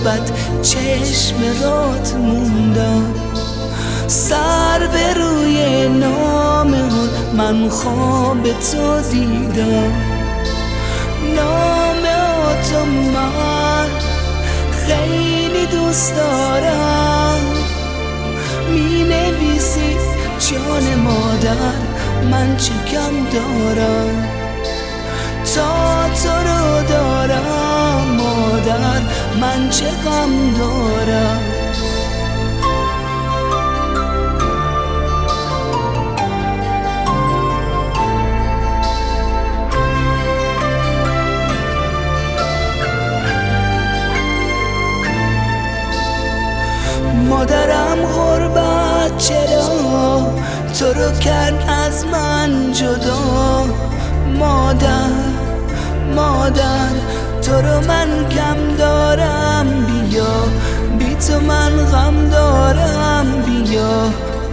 غربت چشم رات موندم، سر به روی نامه من خواب تو دیدم. نامه تو من خیلی دوست دارم، می نویسی جان مادر من چه کم دارم، تا تو رو دارم مادر من چه غم دارم. مادرم غربت چرا تو رو کرد از من جدا، مادر تو رو من کم دارم، بیا بی تو من غم دارم، بیا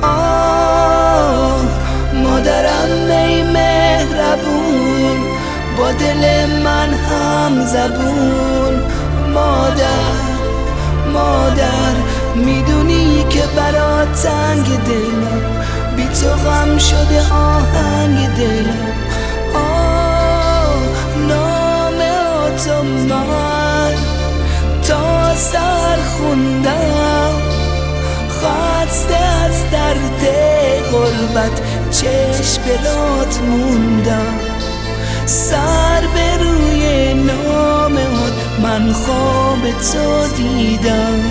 مادرم ای مهربون با دل من هم زبون. مادر میدونی که برات تنگ دلم، بی تو غم شده آهنگ دلم. نامه تو من تا سر خوندم، خسته از درد غربت چشم برات موندم، سر به روی نامه من خواب تو دیدم.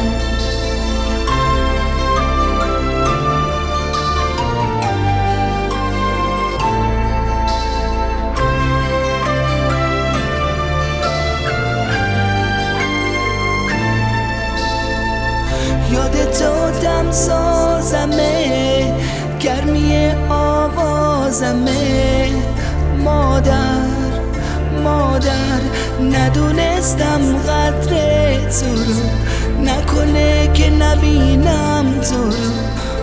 یاد تو دم سازمه، گرمی آوازمه. مادر ندونستم قدر تو رو، نکنه که نبینم تو رو.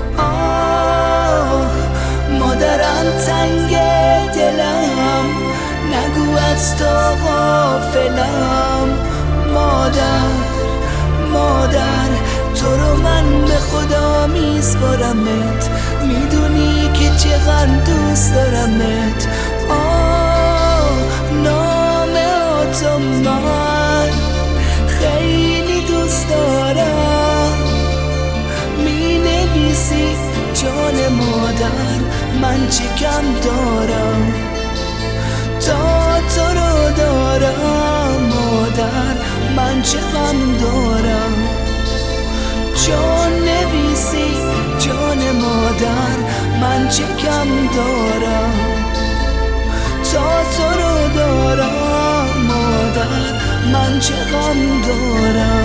مادرم تنگ دلم، نگو از تو غافلم. مادر تو رو من به خدا میسپارمت، میدونی که چقدر دوست دارمت. نامه تو من خیلی دوست دارم، می نویسی جان مادر من چه کم دارم، تا تو رو دارم مادر من چه غم دارم. جان نویسی جان مادر من چه کم دارم، تا تو رو دارم مادر من چه غم دارم.